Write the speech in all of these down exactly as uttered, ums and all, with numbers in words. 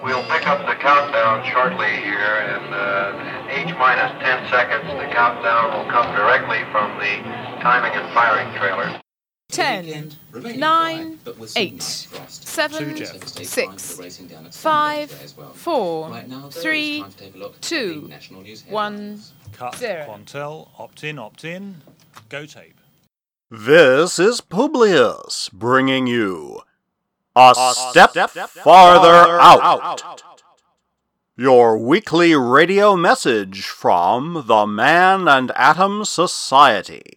We'll pick up the countdown shortly here, and uh, H minus ten seconds. The countdown will come directly from the timing and firing trailer. Ten, nine, eight, seven, six, five, four, three, two, one, Cut, zero. Quantel, opt-in, opt-in, go tape. This is Publius bringing you A, a Step, step Farther out. out. Your weekly radio message from the Man and Atom Society.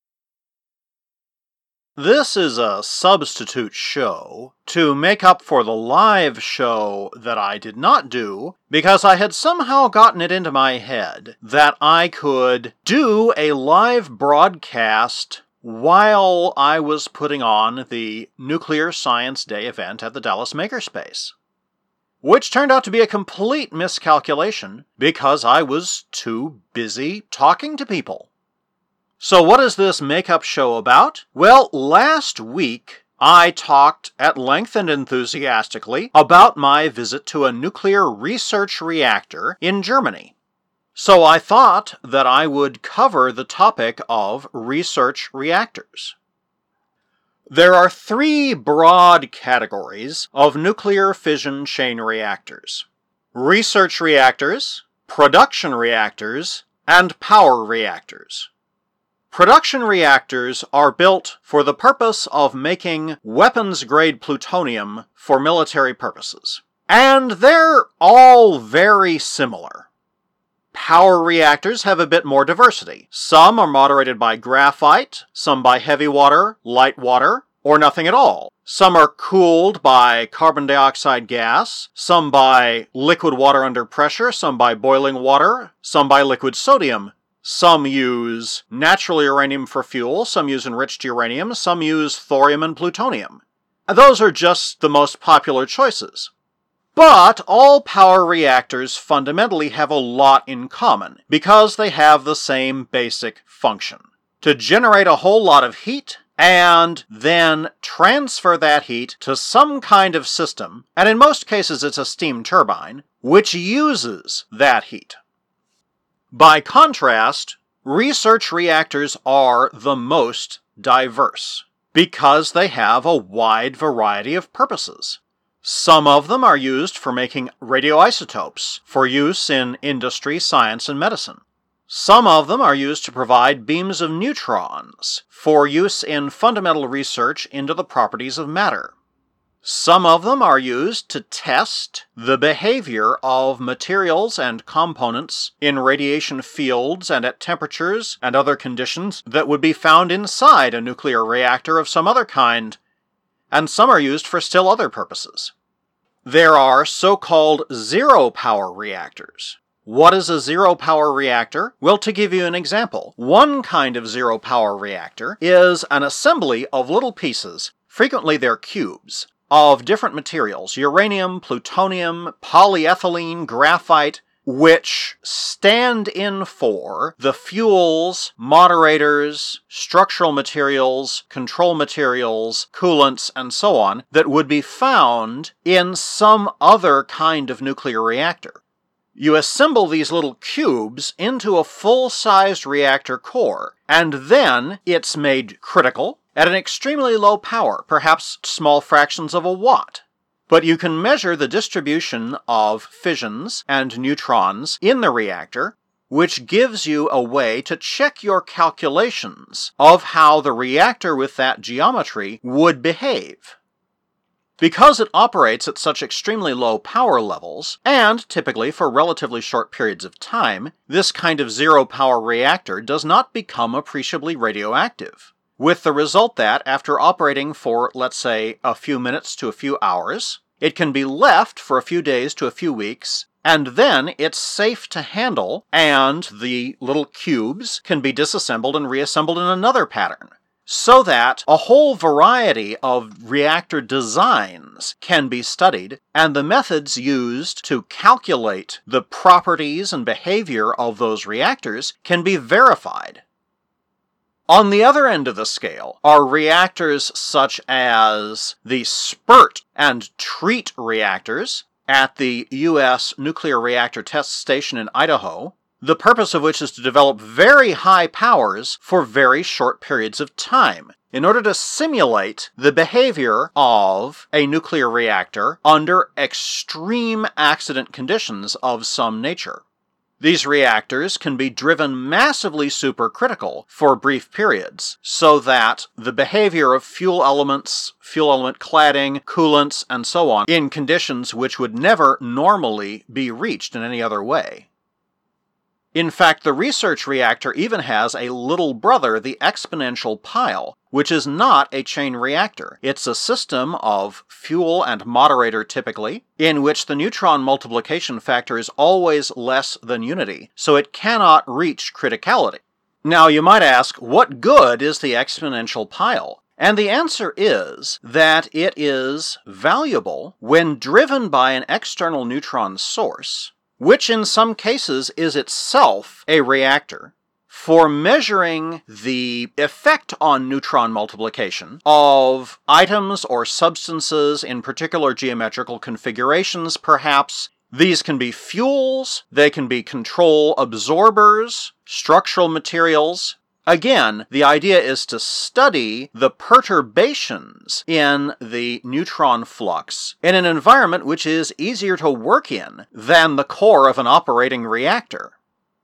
This is a substitute show to make up for the live show that I did not do because I had somehow gotten it into my head that I could do a live broadcast while I was putting on the Nuclear Science Day event at the Dallas Makerspace, which turned out to be a complete miscalculation because I was too busy talking to people. So what is this makeup show about? Well, last week I talked at length and enthusiastically about my visit to a nuclear research reactor in Germany. So I thought that I would cover the topic of research reactors. There are three broad categories of nuclear fission chain reactors: research reactors, production reactors, and power reactors. Production reactors are built for the purpose of making weapons-grade plutonium for military purposes. And they're all very similar. Power reactors have a bit more diversity. Some are moderated by graphite, some by heavy water, light water, or nothing at all. Some are cooled by carbon dioxide gas, some by liquid water under pressure, some by boiling water, some by liquid sodium. Some use natural uranium for fuel, some use enriched uranium, some use thorium and plutonium. Those are just the most popular choices. But all power reactors fundamentally have a lot in common, because they have the same basic function: to generate a whole lot of heat, and then transfer that heat to some kind of system, and in most cases it's a steam turbine, which uses that heat. By contrast, research reactors are the most diverse, because they have a wide variety of purposes. Some of them are used for making radioisotopes, for use in industry, science, and medicine. Some of them are used to provide beams of neutrons, for use in fundamental research into the properties of matter. Some of them are used to test the behavior of materials and components in radiation fields and at temperatures and other conditions that would be found inside a nuclear reactor of some other kind, and some are used for still other purposes. There are so-called zero-power reactors. What is a zero-power reactor? Well, to give you an example, one kind of zero-power reactor is an assembly of little pieces, frequently they're cubes, of different materials: uranium, plutonium, polyethylene, graphite, which stand in for the fuels, moderators, structural materials, control materials, coolants, and so on that would be found in some other kind of nuclear reactor. You assemble these little cubes into a full-sized reactor core, and then it's made critical at an extremely low power, perhaps small fractions of a watt. But you can measure the distribution of fissions and neutrons in the reactor, which gives you a way to check your calculations of how the reactor with that geometry would behave. Because it operates at such extremely low power levels, and typically for relatively short periods of time, this kind of zero-power reactor does not become appreciably radioactive, with the result that, after operating for, let's say, a few minutes to a few hours, it can be left for a few days to a few weeks, and then it's safe to handle, and the little cubes can be disassembled and reassembled in another pattern, so that a whole variety of reactor designs can be studied, and the methods used to calculate the properties and behavior of those reactors can be verified. On the other end of the scale are reactors such as the spurt and treat reactors, at the U S Nuclear Reactor Test Station in Idaho, the purpose of which is to develop very high powers for very short periods of time, in order to simulate the behavior of a nuclear reactor under extreme accident conditions of some nature. These reactors can be driven massively supercritical for brief periods, so that the behavior of fuel elements, fuel element cladding, coolants, and so on, in conditions which would never normally be reached in any other way. In fact, the research reactor even has a little brother, the exponential pile, which is not a chain reactor. It's a system of fuel and moderator typically, in which the neutron multiplication factor is always less than unity, so it cannot reach criticality. Now you might ask, what good is the exponential pile? And the answer is that it is valuable when driven by an external neutron source, which in some cases is itself a reactor, for measuring the effect on neutron multiplication of items or substances in particular geometrical configurations, perhaps. These can be fuels, they can be control absorbers, structural materials. Again, the idea is to study the perturbations in the neutron flux in an environment which is easier to work in than the core of an operating reactor.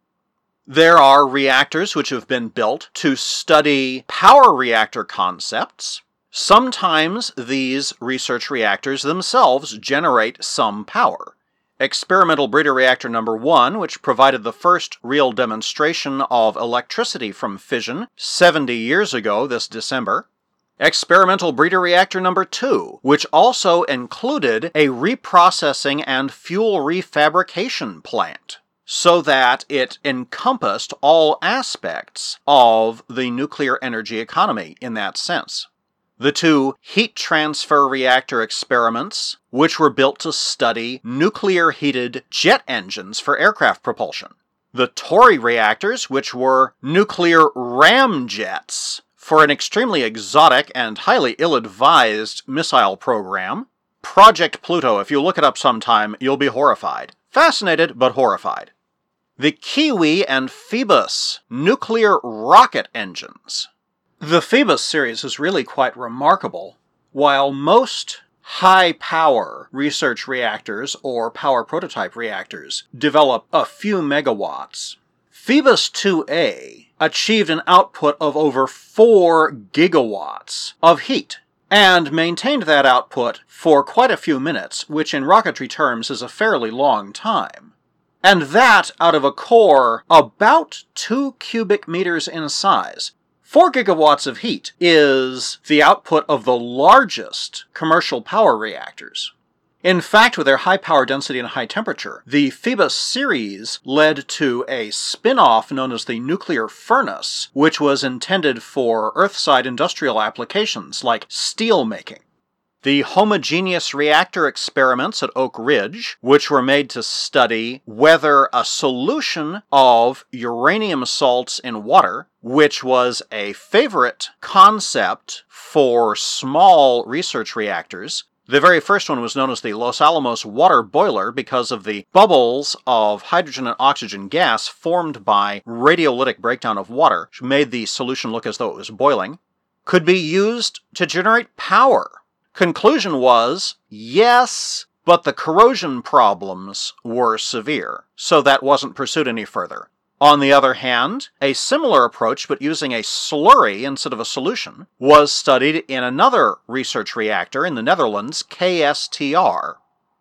There are reactors which have been built to study power reactor concepts. Sometimes these research reactors themselves generate some power. Experimental breeder reactor number one, which provided the first real demonstration of electricity from fission seventy years ago this December. Experimental breeder reactor number two, which also included a reprocessing and fuel refabrication plant, so that it encompassed all aspects of the nuclear energy economy in that sense. The two heat transfer reactor experiments, which were built to study nuclear-heated jet engines for aircraft propulsion. The Tory reactors, which were nuclear ramjets for an extremely exotic and highly ill-advised missile program. Project Pluto, if you look it up sometime, you'll be horrified. Fascinated, but horrified. The Kiwi and Phoebus nuclear rocket engines. The Phoebus series is really quite remarkable. While most high-power research reactors or power prototype reactors develop a few megawatts, Phoebus two A achieved an output of over four gigawatts of heat, and maintained that output for quite a few minutes, which in rocketry terms is a fairly long time. And that out of a core about two cubic meters in size. Four gigawatts of heat is the output of the largest commercial power reactors. In fact, with their high power density and high temperature, the Phoebus series led to a spin-off known as the nuclear furnace, which was intended for Earthside industrial applications like steel making. The homogeneous reactor experiments at Oak Ridge, which were made to study whether a solution of uranium salts in water, which was a favorite concept for small research reactors. The very first one was known as the Los Alamos water boiler because of the bubbles of hydrogen and oxygen gas formed by radiolytic breakdown of water, which made the solution look as though it was boiling, could be used to generate power. Conclusion was, yes, but the corrosion problems were severe, so that wasn't pursued any further. On the other hand, a similar approach, but using a slurry instead of a solution, was studied in another research reactor in the Netherlands, K S T R.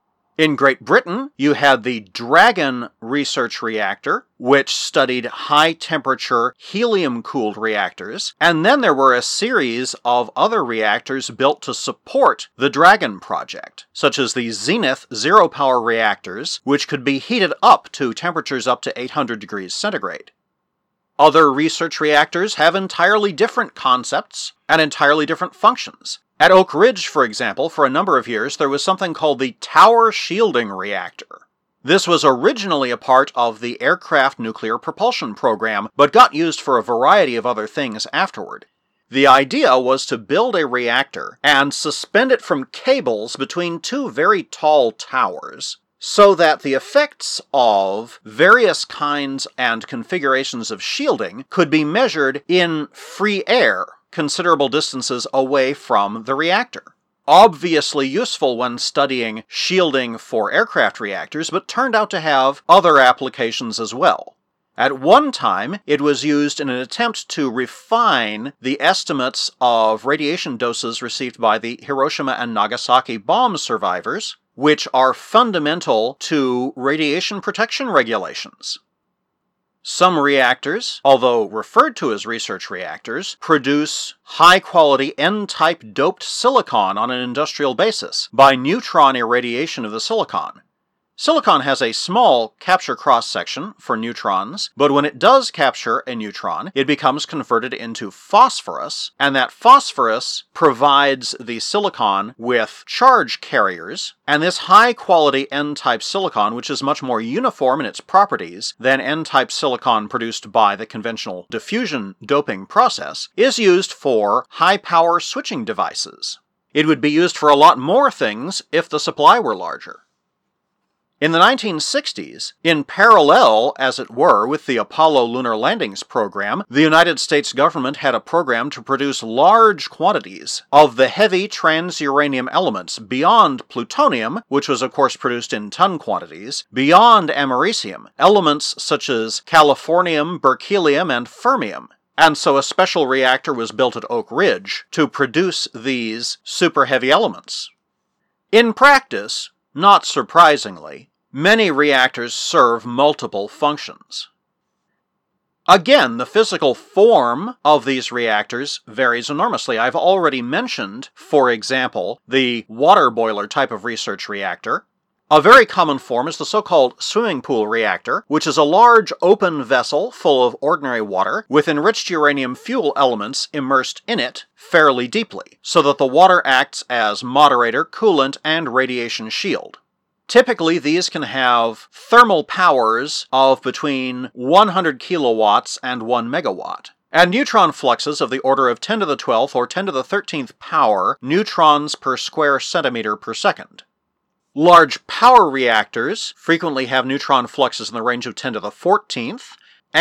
In Great Britain, you had the Dragon research reactor, which studied high-temperature, helium-cooled reactors, and then there were a series of other reactors built to support the Dragon project, such as the Zenith zero-power reactors, which could be heated up to temperatures up to eight hundred degrees centigrade. Other research reactors have entirely different concepts and entirely different functions. At Oak Ridge, for example, for a number of years, there was something called the Tower Shielding Reactor. This was originally a part of the aircraft nuclear propulsion program, but got used for a variety of other things afterward. The idea was to build a reactor and suspend it from cables between two very tall towers, so that the effects of various kinds and configurations of shielding could be measured in free air, considerable distances away from the reactor. Obviously useful when studying shielding for aircraft reactors, but turned out to have other applications as well. At one time, it was used in an attempt to refine the estimates of radiation doses received by the Hiroshima and Nagasaki bomb survivors, which are fundamental to radiation protection regulations. Some reactors, although referred to as research reactors, produce high-quality N-type doped silicon on an industrial basis by neutron irradiation of the silicon. Silicon has a small capture cross-section for neutrons, but when it does capture a neutron, it becomes converted into phosphorus, and that phosphorus provides the silicon with charge carriers, and this high-quality N-type silicon, which is much more uniform in its properties than N-type silicon produced by the conventional diffusion doping process, is used for high-power switching devices. It would be used for a lot more things if the supply were larger. In the nineteen sixties, in parallel, as it were, with the Apollo lunar landings program, the United States government had a program to produce large quantities of the heavy transuranium elements beyond plutonium, which was of course produced in ton quantities, beyond americium, elements such as californium, berkelium, and fermium. And so a special reactor was built at Oak Ridge to produce these super heavy elements. In practice, not surprisingly, many reactors serve multiple functions. Again, the physical form of these reactors varies enormously. I've already mentioned, for example, the water boiler type of research reactor. A very common form is the so-called swimming pool reactor, which is a large open vessel full of ordinary water with enriched uranium fuel elements immersed in it fairly deeply, so that the water acts as moderator, coolant, and radiation shield. Typically, these can have thermal powers of between one hundred kilowatts and one megawatt, and neutron fluxes of the order of ten to the twelfth or ten to the thirteenth power neutrons per square centimeter per second. Large power reactors frequently have neutron fluxes in the range of ten to the fourteenth,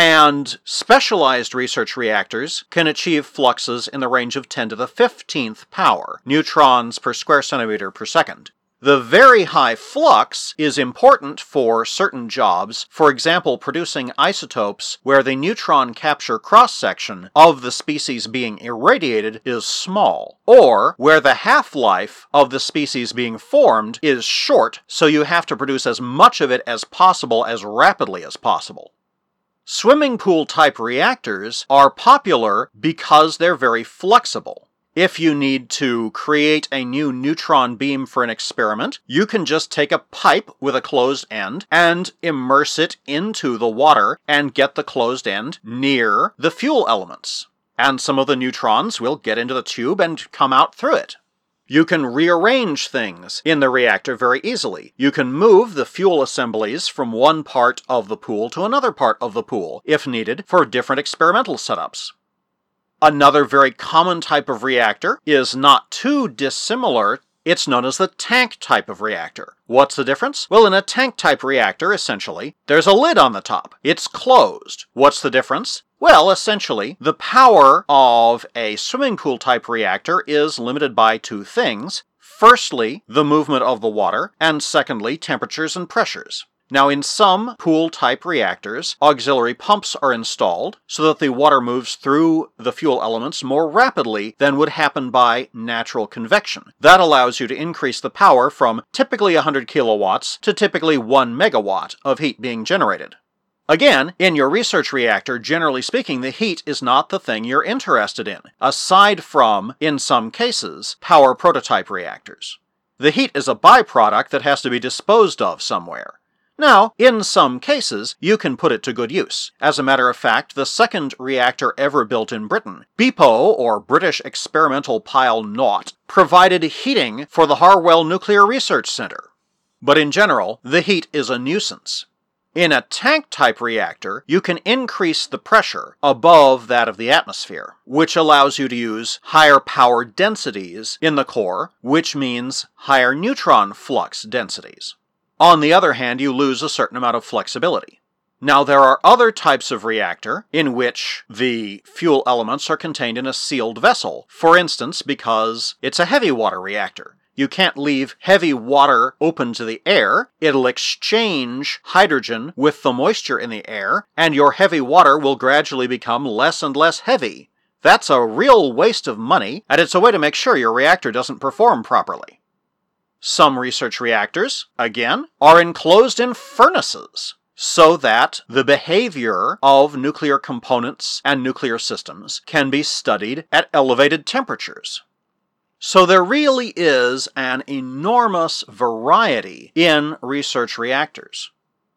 and specialized research reactors can achieve fluxes in the range of ten to the fifteenth power, neutrons per square centimeter per second. The very high flux is important for certain jobs, for example producing isotopes where the neutron capture cross-section of the species being irradiated is small, or where the half-life of the species being formed is short, so you have to produce as much of it as possible as rapidly as possible. Swimming pool type reactors are popular because they're very flexible. If you need to create a new neutron beam for an experiment, you can just take a pipe with a closed end and immerse it into the water and get the closed end near the fuel elements. And some of the neutrons will get into the tube and come out through it. You can rearrange things in the reactor very easily. You can move the fuel assemblies from one part of the pool to another part of the pool, if needed, for different experimental setups. Another very common type of reactor is not too dissimilar. It's known as the tank type of reactor. What's the difference? Well, in a tank type reactor, essentially, there's a lid on the top. It's closed. What's the difference? Well, essentially, the power of a swimming pool type reactor is limited by two things. Firstly, the movement of the water, and secondly, temperatures and pressures. Now, in some pool-type reactors, auxiliary pumps are installed so that the water moves through the fuel elements more rapidly than would happen by natural convection. That allows you to increase the power from typically one hundred kilowatts to typically one megawatt of heat being generated. Again, in your research reactor, generally speaking, the heat is not the thing you're interested in, aside from, in some cases, power prototype reactors. The heat is a byproduct that has to be disposed of somewhere. Now, in some cases, you can put it to good use. As a matter of fact, the second reactor ever built in Britain, B P O, or British Experimental Pile Naught, provided heating for the Harwell Nuclear Research Center. But in general, the heat is a nuisance. In a tank-type reactor, you can increase the pressure above that of the atmosphere, which allows you to use higher power densities in the core, which means higher neutron flux densities. On the other hand, you lose a certain amount of flexibility. Now, there are other types of reactor in which the fuel elements are contained in a sealed vessel, for instance, because it's a heavy water reactor. You can't leave heavy water open to the air. It'll exchange hydrogen with the moisture in the air, and your heavy water will gradually become less and less heavy. That's a real waste of money, and it's a way to make sure your reactor doesn't perform properly. Some research reactors, again, are enclosed in furnaces, so that the behavior of nuclear components and nuclear systems can be studied at elevated temperatures. So there really is an enormous variety in research reactors.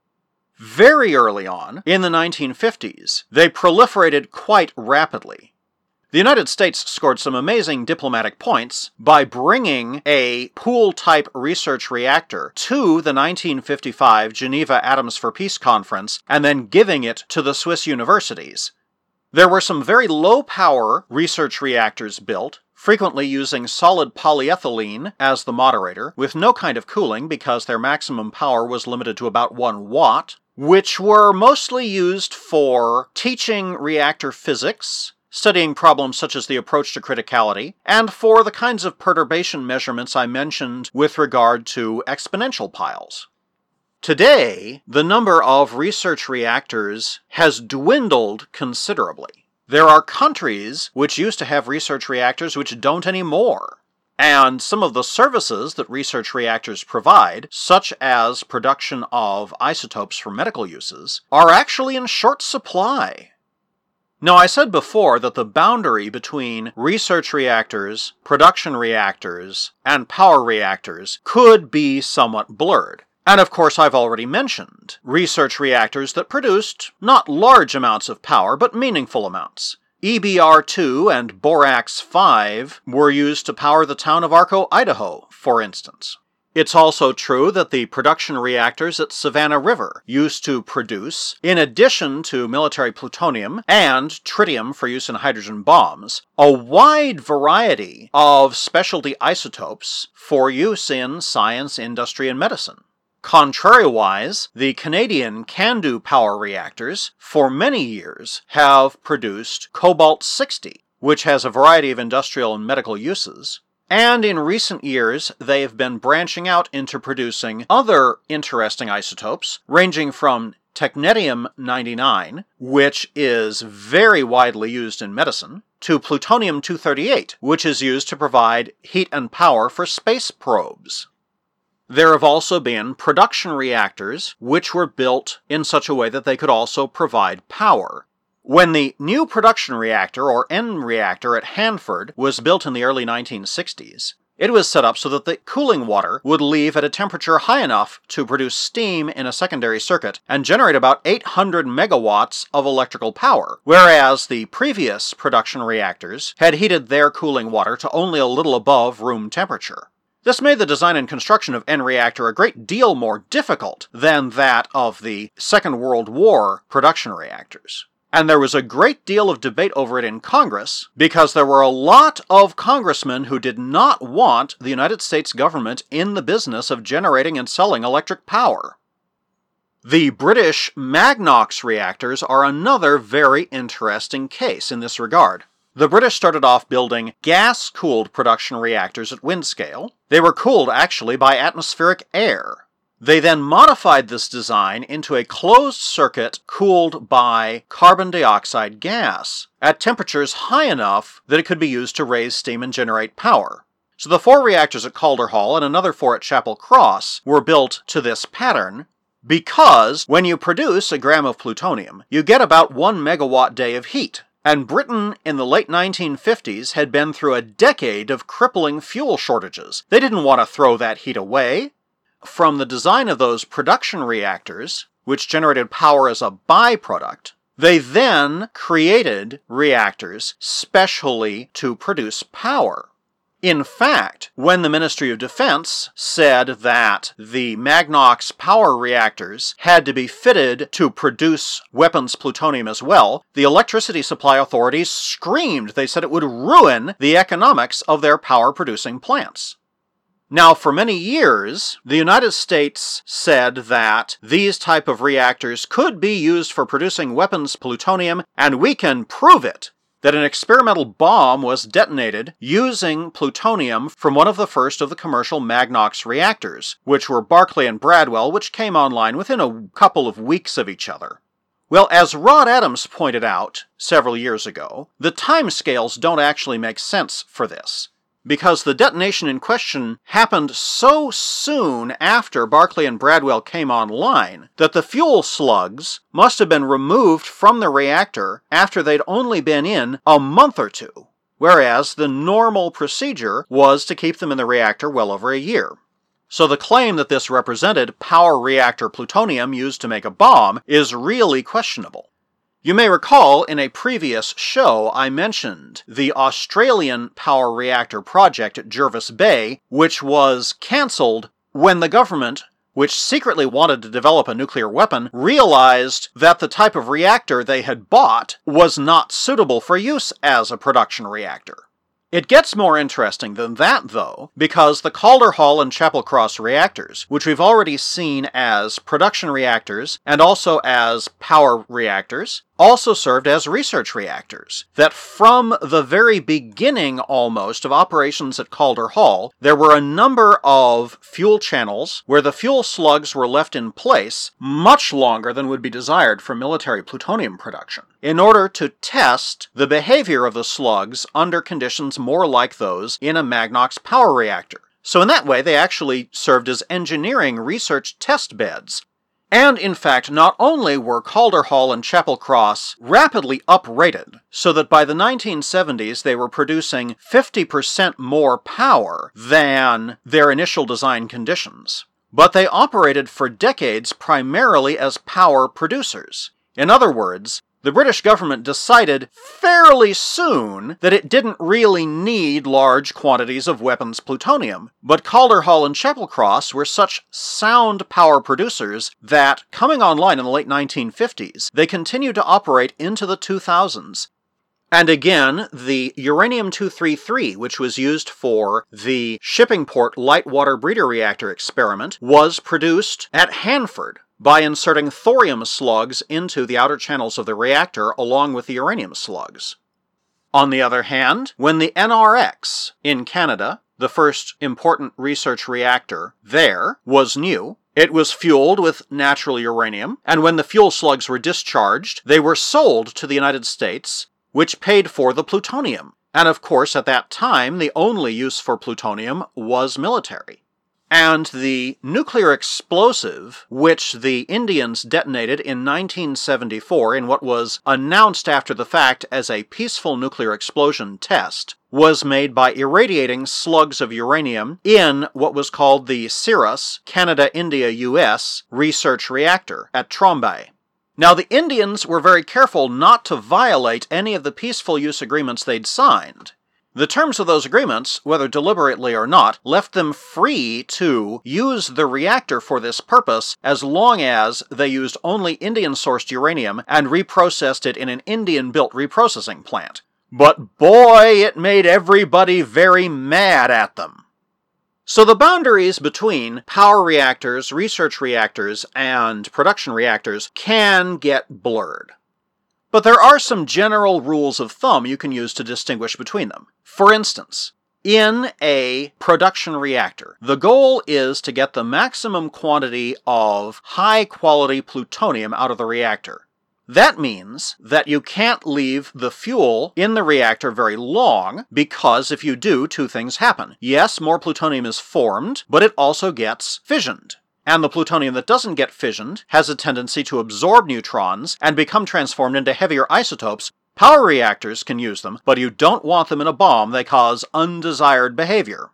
Very early on, in the nineteen fifties, they proliferated quite rapidly. The United States scored some amazing diplomatic points by bringing a pool-type research reactor to the nineteen fifty-five Geneva Atoms for Peace Conference and then giving it to the Swiss universities. There were some very low-power research reactors built, frequently using solid polyethylene as the moderator, with no kind of cooling because their maximum power was limited to about one watt, which were mostly used for teaching reactor physics, studying problems such as the approach to criticality, and for the kinds of perturbation measurements I mentioned with regard to exponential piles. Today, the number of research reactors has dwindled considerably. There are countries which used to have research reactors which don't anymore. And some of the services that research reactors provide, such as production of isotopes for medical uses, are actually in short supply. Now, I said before that the boundary between research reactors, production reactors, and power reactors could be somewhat blurred. And of course, I've already mentioned research reactors that produced not large amounts of power, but meaningful amounts. E B R two and Borax five were used to power the town of Arco, Idaho, for instance. It's also true that the production reactors at Savannah River used to produce, in addition to military plutonium and tritium for use in hydrogen bombs, a wide variety of specialty isotopes for use in science, industry, and medicine. Contrariwise, the Canadian CANDU power reactors, for many years, have produced cobalt sixty, which has a variety of industrial and medical uses, and in recent years they have been branching out into producing other interesting isotopes, ranging from technetium ninety-nine, which is very widely used in medicine, to plutonium two thirty-eight, which is used to provide heat and power for space probes. There have also been production reactors which were built in such a way that they could also provide power. When the new production reactor, or N reactor, at Hanford was built in the early nineteen sixties, it was set up so that the cooling water would leave at a temperature high enough to produce steam in a secondary circuit and generate about eight hundred megawatts of electrical power, whereas the previous production reactors had heated their cooling water to only a little above room temperature. This made the design and construction of N reactor a great deal more difficult than that of the Second World War production reactors. And there was a great deal of debate over it in Congress, because there were a lot of congressmen who did not want the United States government in the business of generating and selling electric power. The British Magnox reactors are another very interesting case in this regard. The British started off building gas-cooled production reactors at Windscale. They were cooled, actually, by atmospheric air. They then modified this design into a closed circuit cooled by carbon dioxide gas at temperatures high enough that it could be used to raise steam and generate power. So the four reactors at Calder Hall and another four at Chapel Cross were built to this pattern, because when you produce a gram of plutonium, you get about one megawatt day of heat. And Britain in the late nineteen fifties had been through a decade of crippling fuel shortages. They didn't want to throw that heat away. From the design of those production reactors, which generated power as a byproduct, they then created reactors specially to produce power. In fact, when the Ministry of Defense said that the Magnox power reactors had to be fitted to produce weapons plutonium as well, the electricity supply authorities screamed. They said it would ruin the economics of their power-producing plants. Now, for many years, the United States said that these type of reactors could be used for producing weapons plutonium, and we can prove it, that an experimental bomb was detonated using plutonium from one of the first of the commercial Magnox reactors, which were Barclay and Bradwell, which came online within a couple of weeks of each other. Well, as Rod Adams pointed out several years ago, the timescales don't actually make sense for this, because the detonation in question happened so soon after Barclay and Bradwell came online that the fuel slugs must have been removed from the reactor after they'd only been in a month or two, whereas the normal procedure was to keep them in the reactor well over a year. So the claim that this represented power reactor plutonium used to make a bomb is really questionable. You may recall in a previous show I mentioned the Australian power reactor project at Jervis Bay, which was cancelled when the government, which secretly wanted to develop a nuclear weapon, realized that the type of reactor they had bought was not suitable for use as a production reactor. It gets more interesting than that, though, because the Calder Hall and Chapel Cross reactors, which we've already seen as production reactors and also as power reactors, also served as research reactors. That from the very beginning, almost, of operations at Calder Hall, there were a number of fuel channels where the fuel slugs were left in place much longer than would be desired for military plutonium production, in order to test the behavior of the slugs under conditions more like those in a Magnox power reactor. So in that way, they actually served as engineering research test beds. And in fact, not only were Calder Hall and Chapel Cross rapidly uprated, so that by the nineteen seventies they were producing fifty percent more power than their initial design conditions, but they operated for decades primarily as power producers. In other words, the British government decided fairly soon that it didn't really need large quantities of weapons plutonium, but Calder Hall and Chapel Cross were such sound power producers that, coming online in the late nineteen fifties, they continued to operate into the two thousands. And again, the uranium two thirty-three, which was used for the Shippingport light water breeder reactor experiment, was produced at Hanford by inserting thorium slugs into the outer channels of the reactor along with the uranium slugs. On the other hand, when the N R X in Canada, the first important research reactor there, was new, it was fueled with natural uranium, and when the fuel slugs were discharged, they were sold to the United States, which paid for the plutonium. And of course, at that time, the only use for plutonium was military. And the nuclear explosive, which the Indians detonated in nineteen seventy-four in what was announced after the fact as a peaceful nuclear explosion test, was made by irradiating slugs of uranium in what was called the Cirrus, Canada-India-U S research reactor at Trombay. Now, the Indians were very careful not to violate any of the peaceful use agreements they'd signed. The terms of those agreements, whether deliberately or not, left them free to use the reactor for this purpose as long as they used only Indian-sourced uranium and reprocessed it in an Indian-built reprocessing plant. But boy, it made everybody very mad at them. So the boundaries between power reactors, research reactors, and production reactors can get blurred. But there are some general rules of thumb you can use to distinguish between them. For instance, in a production reactor, the goal is to get the maximum quantity of high-quality plutonium out of the reactor. That means that you can't leave the fuel in the reactor very long, because if you do, two things happen. Yes, more plutonium is formed, but it also gets fissioned. And the plutonium that doesn't get fissioned has a tendency to absorb neutrons and become transformed into heavier isotopes. Power reactors can use them, but you don't want them in a bomb. They cause undesired behavior.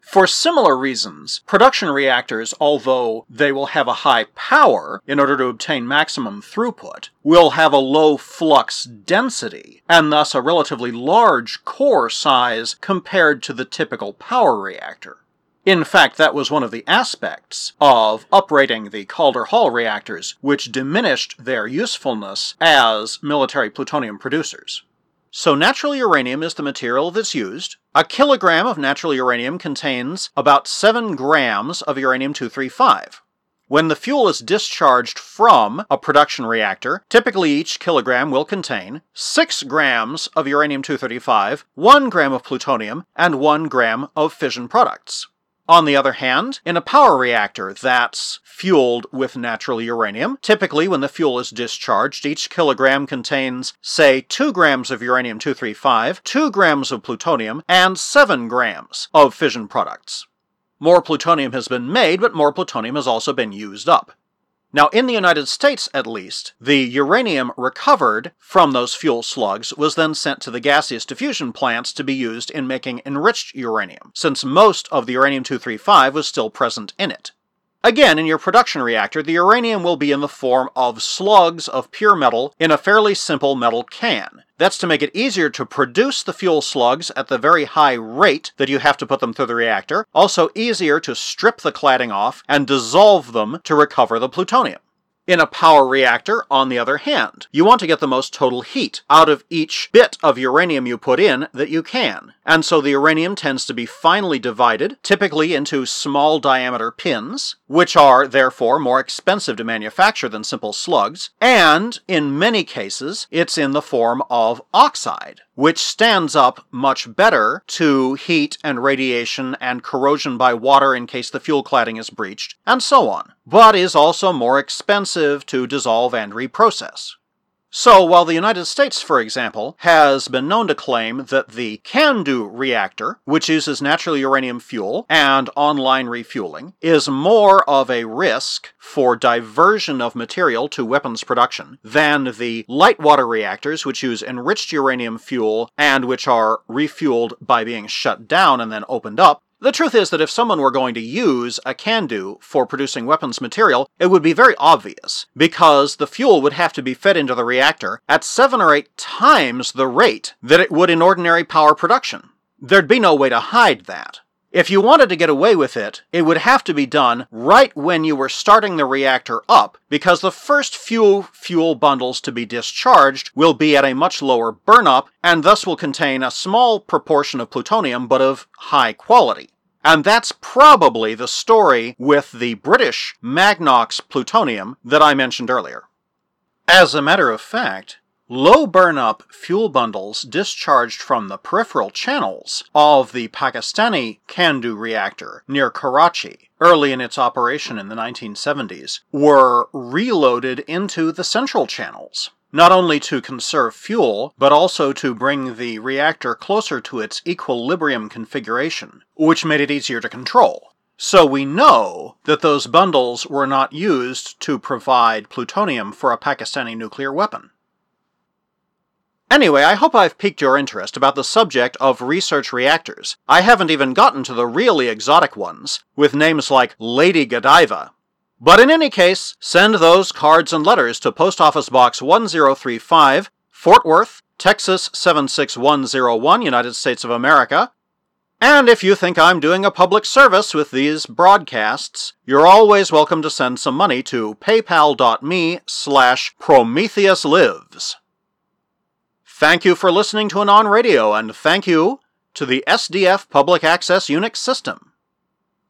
For similar reasons, production reactors, although they will have a high power in order to obtain maximum throughput, will have a low flux density, and thus a relatively large core size compared to the typical power reactor. In fact, that was one of the aspects of uprating the Calder-Hall reactors, which diminished their usefulness as military plutonium producers. So natural uranium is the material that's used. A kilogram of natural uranium contains about seven grams of uranium two thirty-five. When the fuel is discharged from a production reactor, typically each kilogram will contain six grams of uranium two thirty-five, one gram of plutonium, and one gram of fission products. On the other hand, in a power reactor that's fueled with natural uranium, typically when the fuel is discharged, each kilogram contains, say, two grams of uranium two thirty-five, two grams of plutonium, and seven grams of fission products. More plutonium has been made, but more plutonium has also been used up. Now, in the United States, at least, the uranium recovered from those fuel slugs was then sent to the gaseous diffusion plants to be used in making enriched uranium, since most of the uranium two thirty-five was still present in it. Again, in your production reactor, the uranium will be in the form of slugs of pure metal in a fairly simple metal can. That's to make it easier to produce the fuel slugs at the very high rate that you have to put them through the reactor, also easier to strip the cladding off and dissolve them to recover the plutonium. In a power reactor, on the other hand, you want to get the most total heat out of each bit of uranium you put in that you can, and so the uranium tends to be finely divided, typically into small diameter pins, which are therefore more expensive to manufacture than simple slugs, and in many cases it's in the form of oxide, which stands up much better to heat and radiation and corrosion by water in case the fuel cladding is breached, and so on, but is also more expensive to dissolve and reprocess. So, while the United States, for example, has been known to claim that the CANDU reactor, which uses natural uranium fuel and online refueling, is more of a risk for diversion of material to weapons production than the light water reactors, which use enriched uranium fuel and which are refueled by being shut down and then opened up, the truth is that if someone were going to use a CANDU for producing weapons material, it would be very obvious, because the fuel would have to be fed into the reactor at seven or eight times the rate that it would in ordinary power production. There'd be no way to hide that. If you wanted to get away with it, it would have to be done right when you were starting the reactor up, because the first few fuel bundles to be discharged will be at a much lower burnup, and thus will contain a small proportion of plutonium, but of high quality. And that's probably the story with the British Magnox plutonium that I mentioned earlier. As a matter of fact, low burn-up fuel bundles discharged from the peripheral channels of the Pakistani CANDU reactor near Karachi, early in its operation in the nineteen seventies, were reloaded into the central channels, not only to conserve fuel, but also to bring the reactor closer to its equilibrium configuration, which made it easier to control. So we know that those bundles were not used to provide plutonium for a Pakistani nuclear weapon. Anyway, I hope I've piqued your interest about the subject of research reactors. I haven't even gotten to the really exotic ones, with names like Lady Godiva. But in any case, send those cards and letters to Post Office Box one zero three five, Fort Worth, Texas seven six one zero one, United States of America. And if you think I'm doing a public service with these broadcasts, you're always welcome to send some money to paypal.me slash PrometheusLives. Thank you for listening to Anon Radio, and thank you to the S D F Public Access Unix System.